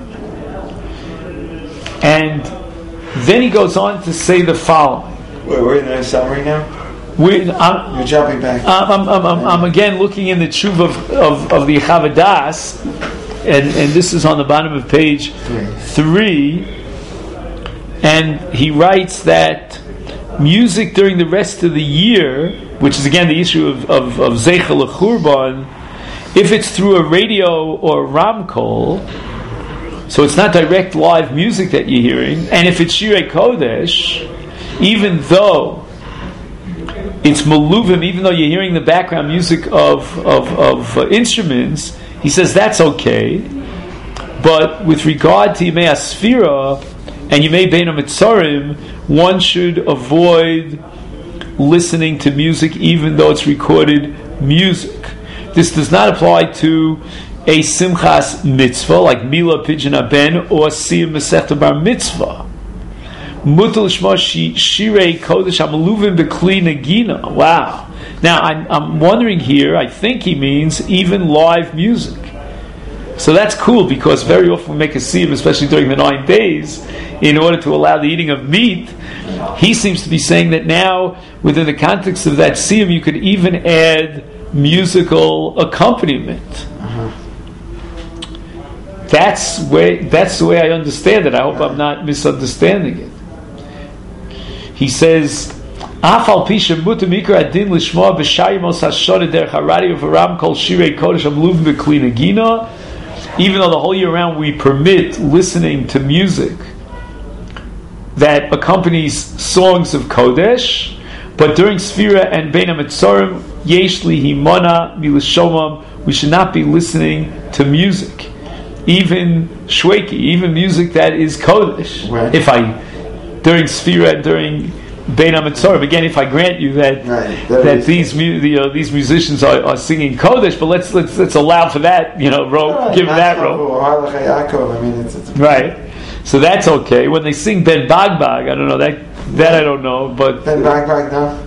And then he goes on to say the following. Wait, we're in the summary now? We're, I'm, You're jumping back. I'm, I'm, I'm, I'm, I'm again looking in the tshuva of, of, of the Chavadas, and, and this is on the bottom of page three. three, and he writes that music during the rest of the year, which is again the issue of, of, of Zeichel Churban, if it's through a radio or a ramkol, so it's not direct live music that you're hearing, and if it's Shirei Kodesh, even though it's maluvim, even though you're hearing the background music of of, of uh, instruments, he says that's okay. But with regard to Yemei HaSfira and Yemei Bein HaMetzarim, one should avoid listening to music even though it's recorded music. This does not apply to a Simchas Mitzvah like Mila Pidyon Haben or Siyum Masechta Bar Mitzvah. Mutal Shma Shirei Kodesh Hamaluvim Bekli Nagina. Wow. Now I'm, I'm wondering here, I think he means even live music. So that's cool, because very often we make a siyum, especially during the nine days, in order to allow the eating of meat. He seems to be saying that now, within the context of that siyum, you could even add musical accompaniment. Uh-huh. That's way. That's the way I understand it. I hope I'm not misunderstanding it. He says, "Afal pisha mutar mikra adin lishma b'shayimos hashod derech haradio v'ram kol shirei kodesh amluvim b'kli nagina even though the whole year round we permit listening to music that accompanies songs of Kodesh, but during Sfira and Bein HaMetzorim, yesh lihimona milashomam, we should not be listening to music, even shweki, even music that is Kodesh. Right. If I, during Sfira and during Bein HaMetzorim, again, if I grant you that right. that, that these mu- the, uh, these musicians are, are singing Kodesh, but let's let's let's allow for that, you know, row, right. give that row. I mean, it's, it's right. So that's okay. When they sing Ben Bagbag, I don't know that that I don't know, but Ben Bagbag, no.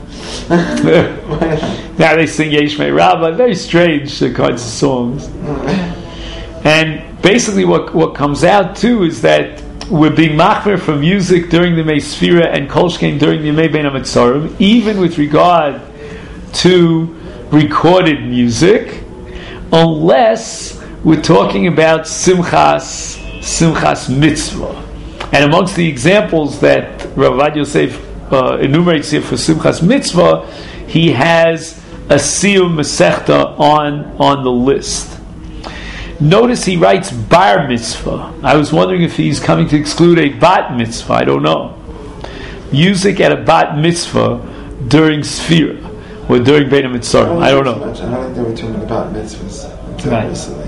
now they sing Yesh Mei Rabbah, very strange uh, kinds of songs. And basically, what what comes out too is that we're being machmer from music during the Mei Sfira and Kolshkein during the Mei Bein HaMetzorim, even with regard to recorded music, unless we're talking about Simchas Simchas Mitzvah. And amongst the examples that Rav Avad Yosef uh, enumerates here for Simchas Mitzvah, he has a Siyum Masechta on on the list. Notice he writes Bar Mitzvah. I was wondering if he's coming to exclude a Bat Mitzvah. I don't know. Music at a Bat Mitzvah during Sfira or during Bein HaMetzorim. I don't know. I don't think they were talking about mitzvahs until Right. recently.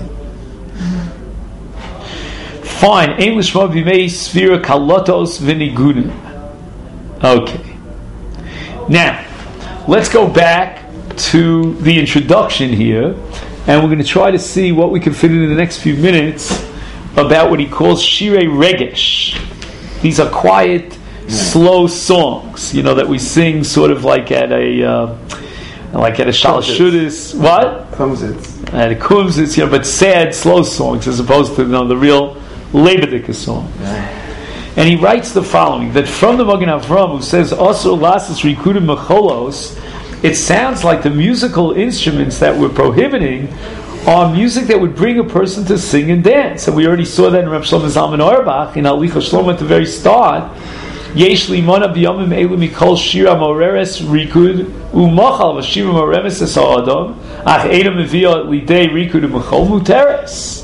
Fine. Ein l'shma b'mei Sfira kalotos v'nigunim. Okay. Now, let's go back to the introduction here, and we're going to try to see what we can fit in, in the next few minutes about what he calls Shirei Regesh. These are quiet, yeah. slow songs, you know, that we sing sort of like at a uh, like at a Shalashudis. What? Kumsitz. At a Kumsitz, you know, but sad, slow songs as opposed to, you know, the real Lebedika song. Yeah. And he writes the following, that from the Magen Avram, who says, Asur lasas rikudim mecholos, it sounds like the musical instruments that we're prohibiting are music that would bring a person to sing and dance. And we already saw that in Reb Shlomo Zalman Auerbach, in Alicha Shlomo at the very start. Yesh limona b'yomim elu mikol shira moreres rikud u'mochal v'shira moreres es ha'adam ach edam meviyah lidei rikud u'mochol muteres.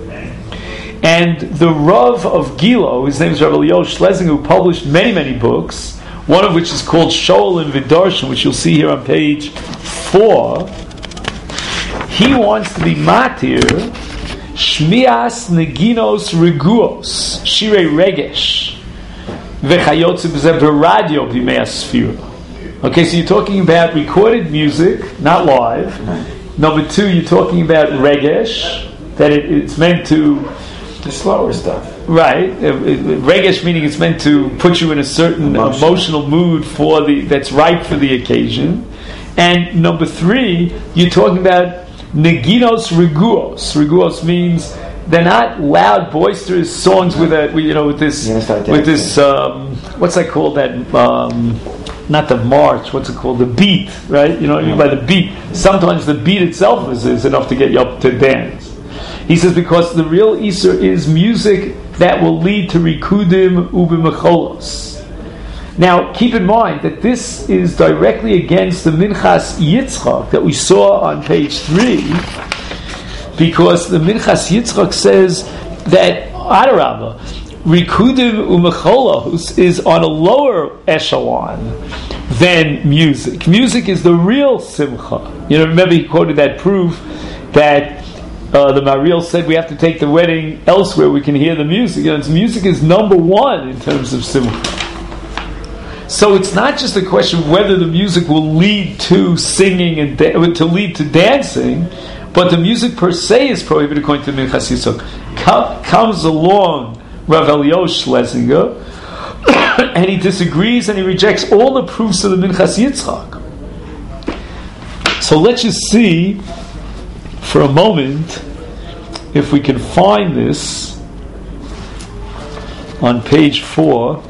And the Rav of Gilo, his name is Rav Eliyahu Schlesinger, who published many, many books, one of which is called Shoel and Vidarshan, which you'll see here on page four. He wants to be matir Shmias Neginos Reguos Shirei Regesh V'chayotze b'zeh b'radio b'mei Sfira. Okay, so you're talking about recorded music, not live. Number two, you're talking about Regesh, that it, it's meant to the slower stuff. Right. Regesh meaning it's meant to put you in a certain emotional, emotional mood for the that's right for the occasion. And number three, you're talking about Neginos Reguos. Reguos means they're not loud, boisterous songs with a you know with this with this um, what's that called that um, not the march, what's it called? The beat, right? You know what I mean by the beat. Sometimes the beat itself is, is enough to get you up to dance. He says because the real Isur is music that will lead to Rikudim Ubimecholos. Now, keep in mind that this is directly against the Minchas Yitzchak that we saw on page three, because the Minchas Yitzchak says that Adarabah, Rikudim Umecholos is on a lower echelon than music. Music is the real Simcha. You know, remember he quoted that proof that Uh, the Mariel said we have to take the wedding elsewhere. We can hear the music. You know, music is number one in terms of simcha. So it's not just a question of whether the music will lead to singing and da- to lead to dancing, but the music per se is prohibited according to Minchas Yitzchak. Com- comes along Rav Eliyahu Schlesinger, and he disagrees and he rejects all the proofs of the Minchas Yitzchak. So let's just see for a moment if we can find this on page four.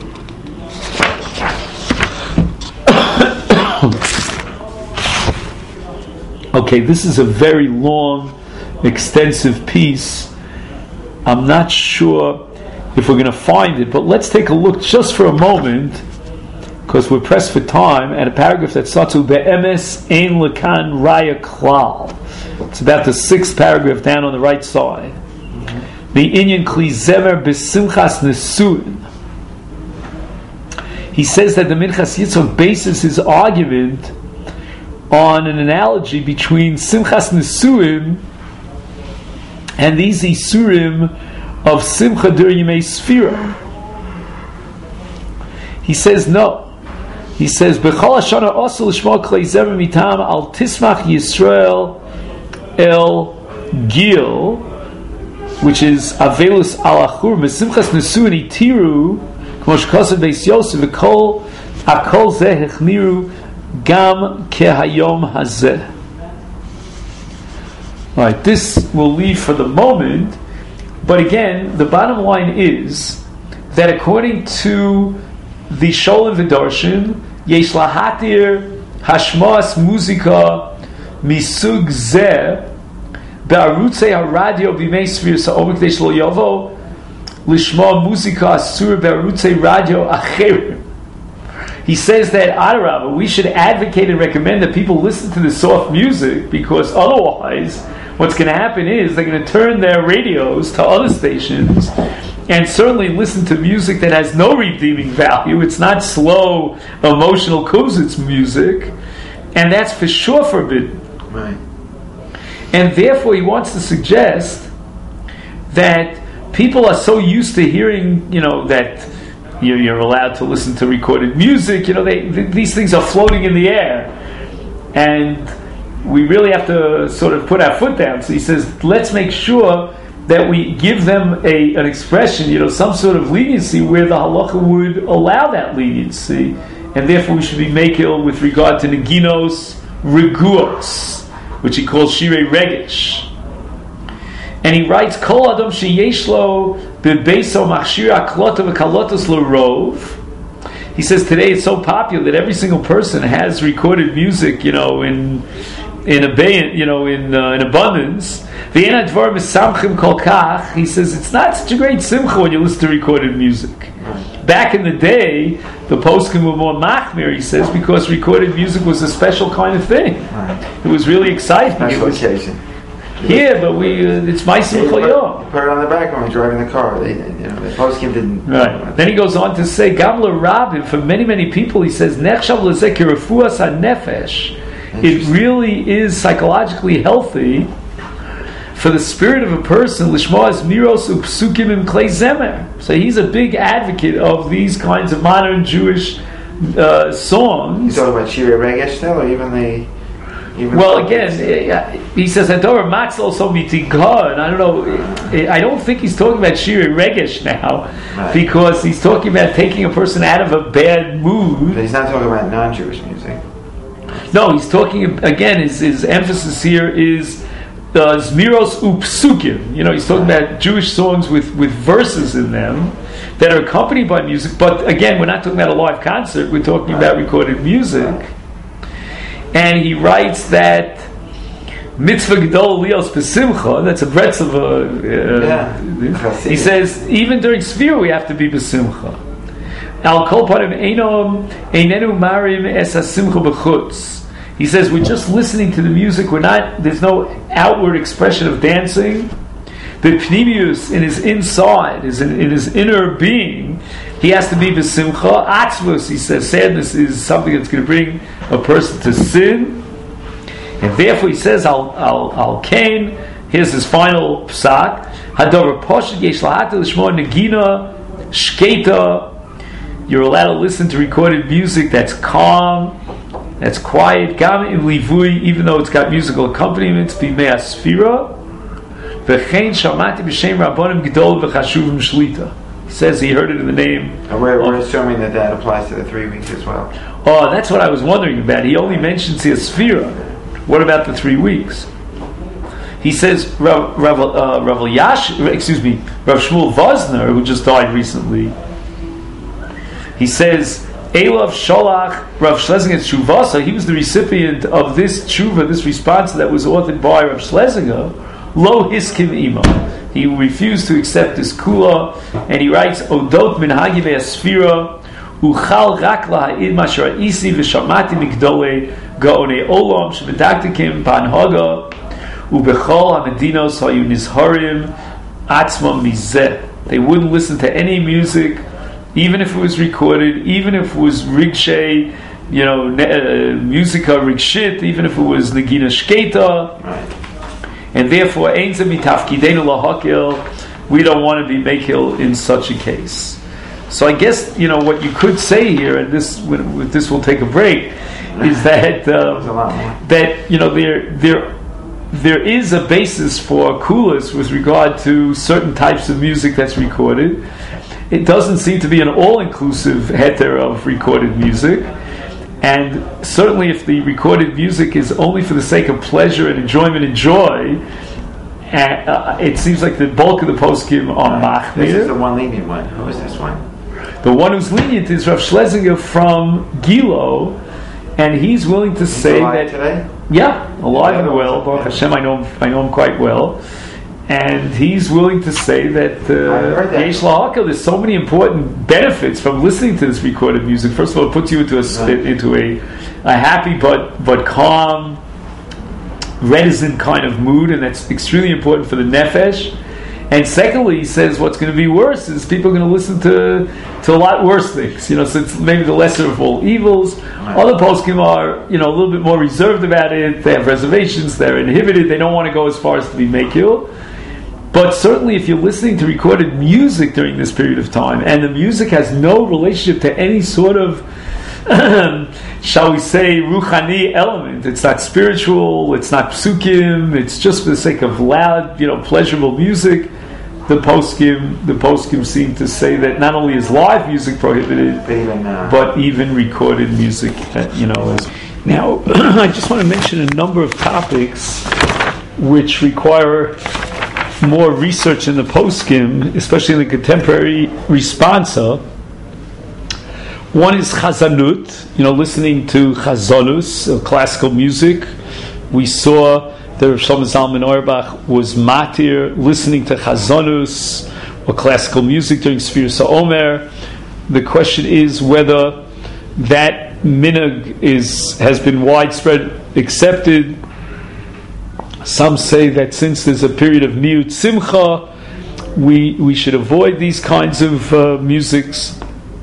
Okay, this is a very long, extensive piece. I'm not sure if we're going to find it, but let's take a look just for a moment, because we're pressed for time, at a paragraph that starts with Be'emes Ein Lekan Raya Klal. It's about the sixth paragraph down on the right side. the inyan kli zemer b'simchas nesuin. He says that the Minchas Yitzchak bases his argument on an analogy between Simchas Nesuim and these Isurim of Simcha during Yemei Sfira. He says no. He says, B'chol Hashana Osu L'shmo Klei Zemer Mitam Al Tismach Yisrael El Gil, which is Avelus Al Achur Mesimchas Nesuin Itiru Kmo Shkosav Beis Yosef V'kol Akol Zeh Hechmiru Gam Kehayom Hazeh. All right, this we'll leave for the moment, but again, the bottom line is that according to the Sholem V'Darshan, Yesh Lahatir Hashmas Muzika Misug Zeh Be'arutzei HaRadio B'mei Sfir Sa'omek Desh Lo Yovo Lishma Muzika Asur Be'arutzei Radio Acherim. He says that Adarabah, we should advocate and recommend that people listen to the soft music, because otherwise what's going to happen is they're going to turn their radios to other stations and certainly listen to music that has no redeeming value. It's not slow, emotional kuzitz music, and that's for sure forbidden. Right. And therefore he wants to suggest that people are so used to hearing, you know, that you're allowed to listen to recorded music, you know, they, th- these things are floating in the air. And we really have to sort of put our foot down. So he says, let's make sure that we give them a an expression, you know, some sort of leniency where the halacha would allow that leniency. And therefore we should be makil with regard to neginos reguos, which he calls shirei regesh. And he writes, Kol Adam sheyesh lo bebeso machshir aklota v'kalotos l'rov. He says today it's so popular that every single person has recorded music, you know, in in abeyance, you know, in uh, in abundance. V'en advar misamchim kol kach. He says it's not such a great simcha when you listen to recorded music. Back in the day, the poskim were more machmir, he says, because recorded music was a special kind of thing. It was really exciting. Special it was, occasion. Yeah, but we uh, it's Ma'asim Chol Yom. Put it on the background when driving the car. They, you know, the poskim didn't. Right. Then he goes on to say, Gamla Rabin, for many, many people, he says, Nechshav Lezek Refuas HaNefesh. It really is psychologically healthy for the spirit of a person, Lishmoas Miros Upsukim Im Klei Zemer. So he's a big advocate of these kinds of modern Jewish uh, songs. You talking about Shirei Regesh still, or even the... Even well, again, he says Hador Matzal so mitigah, and I don't know. I don't think he's talking about Shirei Regesh now, right, because he's talking about taking a person out of a bad mood. But he's not talking about non-Jewish music. No, he's talking again. His, his emphasis here is uh, Zmiros Upsukim. You know, he's talking right. about Jewish songs with, with verses in them that are accompanied by music. But again, we're not talking about a live concert. We're talking right. about recorded music. Right. And he writes that mitzvah gedol lios besimcha. That's a bretz of a. Uh, yeah. He says even during Sfira we have to be besimcha. Al kol parim einom einenu marim es hasimcha b'chutz. He says we're just listening to the music. We're not. There's no outward expression of dancing. The pnimius in his inside, is in, in his inner being, he has to be besimcha. Atzvus, he says, sadness is something that's going to bring a person to sin, and therefore he says, "Al al al kain." Here's his final psak: Hador poshet yesh lahat l'shmo negina shkeita. You're allowed to listen to recorded music that's calm, that's quiet. Gam im livui, even though it's got musical accompaniments, b'mei asfira. V'chein shamati b'shem rabbanim gedol v'chashuvim shlita. He says he heard it in the name. And we're, we're assuming that that applies to the three weeks as well. Oh, that's what I was wondering about. He only mentions the Sfira. What about the three weeks? He says Rav, Rav, uh, Rav Yash, excuse me, Rav Shmuel Vosner, who just died recently. He says Elav Sholach Rav Schlesinger Tshuvasa. He was the recipient of this tshuva, this response that was authored by Rav Schlesinger. Lo hiskim ima. He refused to accept this kula, and he writes Odot minhagi ve'asfira uchal rak laha'id masher isi v'shamati migdole gaone olam shebedaktikim panhaga ubechol hamedinos hayu nizharim atzmam mizeh. They wouldn't listen to any music, even if it was recorded, even if it was rigshay, you know, uh, musica rigshit, even if it was negina shketa. Right. And therefore, ein ze mitafkidenu lahakil, we don't want to be mekil in such a case. So I guess, you know, what you could say here, and this with this will take a break, is that uh, that you know there there there is a basis for kulas with regard to certain types of music that's recorded. It doesn't seem to be an all-inclusive heter of recorded music, and certainly if the recorded music is only for the sake of pleasure and enjoyment and joy, and, uh, it seems like the bulk of the poskim are machmir. This is the one lenient one. Who is this one? The one who's lenient is Rav Schlesinger from Gilo, and he's willing to He's say alive that today? yeah, alive and well. Baruch Yeah. Hashem, I know him, I know him quite well, and he's willing to say that uh, Yesh Lahakil, there's so many important benefits from listening to this recorded music. First of all, it puts you into a Right. into a, a happy but but calm, reticent kind of mood, and that's extremely important for the nefesh. And secondly, he says what's going to be worse is people are going to listen to to a lot worse things. You know, so it's maybe the lesser of all evils. Right. Other poskim are, you know, a little bit more reserved about it. They have reservations. They're inhibited. They don't want to go as far as to be mekil. But certainly, if you're listening to recorded music during this period of time, and the music has no relationship to any sort of, shall we say, ruchani element, it's not spiritual, it's not psukim, it's just for the sake of loud, you know, pleasurable music. The poskim, the poskim seem to say that not only is live music prohibited, But even, uh, but even recorded music, uh, you know. Is. Now, I just want to mention a number of topics which require more research in the poskim, especially in the contemporary responsa. One is chazanut, you know, listening to chazanus, uh, classical music. We saw that Rav Shlomo Zalman Auerbach was matir, listening to chazanus or classical music during Sfiras HaOmer. The question is whether that minhag is has been widespread accepted. Some say that since there's a period of miut simcha, we we should avoid these kinds of uh, musics.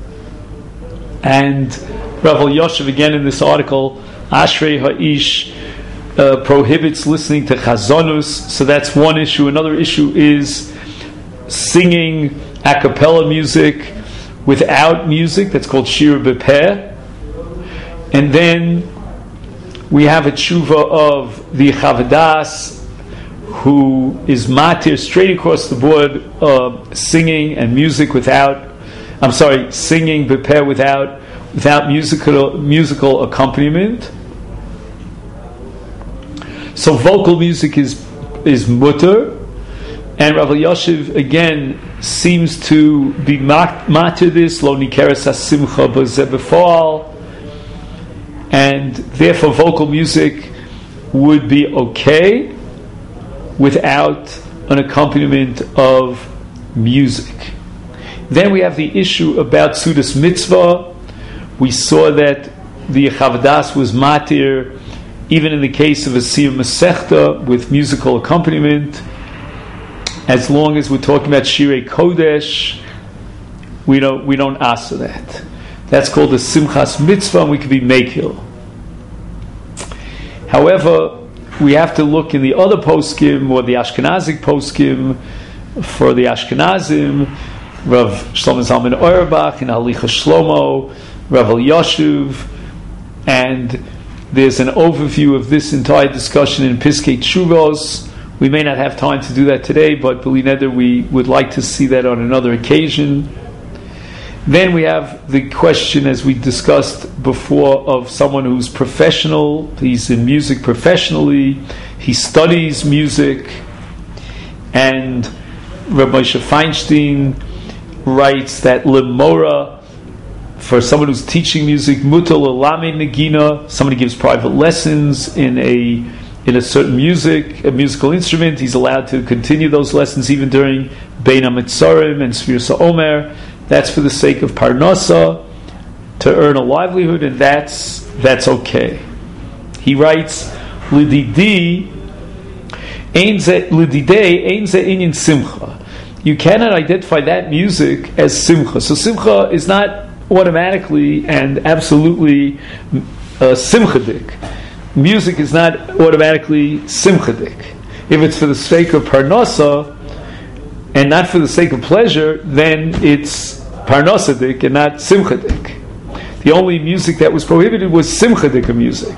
And Rav Elyashiv, again in this article, Ashrei Ha'ish, uh, prohibits listening to chazanus. So that's one issue. Another issue is singing a cappella music without music. That's called shir b'peh. And then we have a tshuva of the Chavadas, who is matir straight across the board, uh, singing and music without, I'm sorry, singing b'peh without without musical musical accompaniment. So vocal music is is mutter, and Rav Elyashiv again seems to be matir this lo nikeres hasimcha b'zeh b'foal. And therefore vocal music would be okay without an accompaniment of music. Then we have the issue about Sudas Mitzvah. We saw that the Chavdas was matir even in the case of a Siyum Masechta with musical accompaniment. As long as we're talking about Shirei Kodesh, we don't, we don't ask for that. That's called the Simchas Mitzvah, and we could be Mekil. However, we have to look in the other poskim, or the Ashkenazic poskim, for the Ashkenazim, Rav Shlomo Zalman Auerbach, and Halicha Shlomo, Rav Elyashiv, and there's an overview of this entire discussion in Piskei Tshuvos. We may not have time to do that today, but B'li Neder, we would like to see that on another occasion. Then we have the question, as we discussed before, of someone who's professional. He's in music professionally. He studies music. And Rabbi Moshe Feinstein writes that Lemora, for someone who's teaching music, mutal alame negina, somebody gives private lessons in a in a certain music, a musical instrument, he's allowed to continue those lessons even during Bein HaMetzorim and Sfiras HaOmer. That's for the sake of parnasa, to earn a livelihood, and that's that's okay. He writes, "Lididei ein ze lididei ein ze inyan simcha." you cannot identify that music as simcha. So simcha is not automatically and absolutely uh, simchadik. Music is not automatically simchadik. If it's for the sake of parnasa and not for the sake of pleasure, then it's parnasadik and not simchadik. The only music that was prohibited was simchadik music.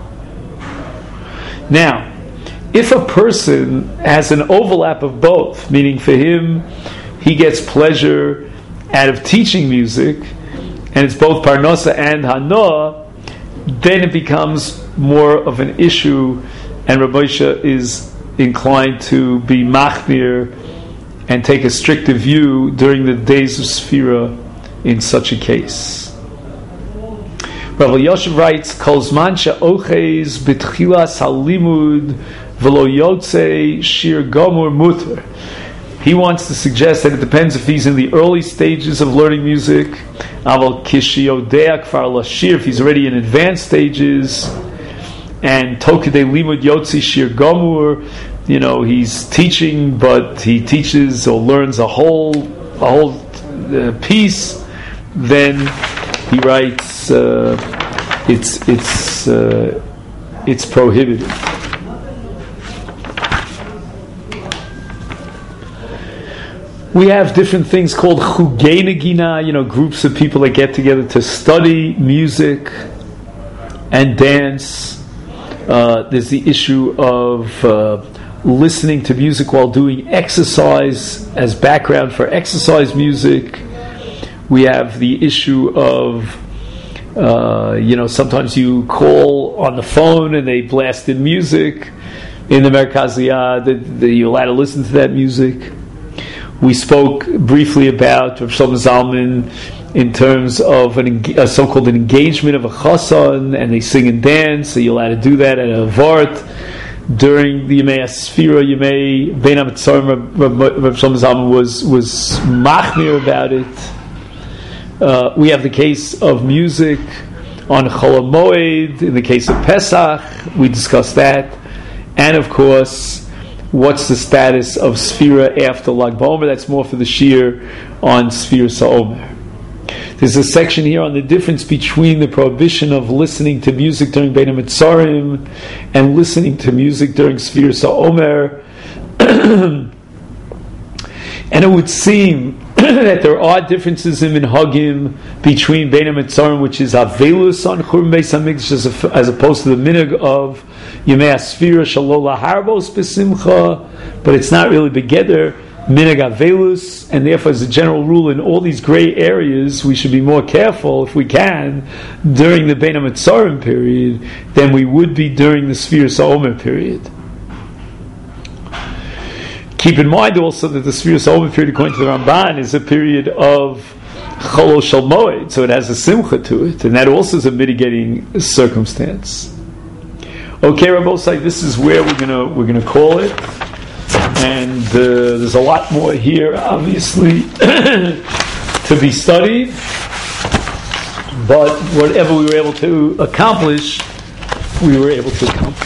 Now, if a person has an overlap of both, meaning for him, he gets pleasure out of teaching music, and it's both parnasa and hanoah, then it becomes more of an issue, and Rav Moshe is inclined to be machmir and take a stricter view during the days of Sfira in such a case. Rav Elyashiv writes, Kol zman she'oches b'tchilas halimud v'lo yotze shir gomur muter. He wants to suggest that it depends if he's in the early stages of learning music, aval kishiyodea kfar lashir, if he's already in advanced stages, and tokidei limud yotzi shir gomur, you know, he's teaching, but he teaches or learns a whole a whole uh, piece. Then he writes, uh, it's it's uh, it's prohibited. We have different things called chugei negina, you know, groups of people that get together to study music and dance. Uh, there's the issue of uh, listening to music while doing exercise as background for exercise music. We have the issue of, uh, you know, sometimes you call on the phone and they blast in music in the Merkaz Yad, that, that you're allowed to listen to that music. We spoke briefly about Rav Shlomo Zalman in terms of an, a so-called an engagement of a chassan, and they sing and dance, so you're allowed to do that at a vart. During the Yemei Sfira, Yemei Bein HaMetzarim, Rav Shlomo Zalman was, was machmir about it. Uh, we have the case of music on Chol HaMoed, in the case of Pesach, we discussed that. And of course, what's the status of Sfira after Lag BaOmer? That's more for the Shir on Sfira Sa'omer. There's a section here on the difference between the prohibition of listening to music during Bein HaMetzarim and listening to music during Sfira Sa'omer. And it would seem that there are differences in minhagim between Bein HaMetzarim, which is avelus on Churban Beis HaMikdash, as opposed to the minhag of Yemei Sfira Shelo Laharbos B'Simcha, but it's not really begeder minhag avelus, and therefore, as a general rule, in all these gray areas, we should be more careful, if we can, during the Bein HaMetzarim period than we would be during the Sfira Sa'omer period. Keep in mind also that the Sfira Sa'omer period, according to the Ramban, is a period of Chol Shel Moed, so it has a simcha to it, and that also is a mitigating circumstance. Okay, Rabbosai, this is where we're gonna we're gonna call it, and uh, there's a lot more here, obviously, to be studied. But whatever we were able to accomplish, we were able to accomplish.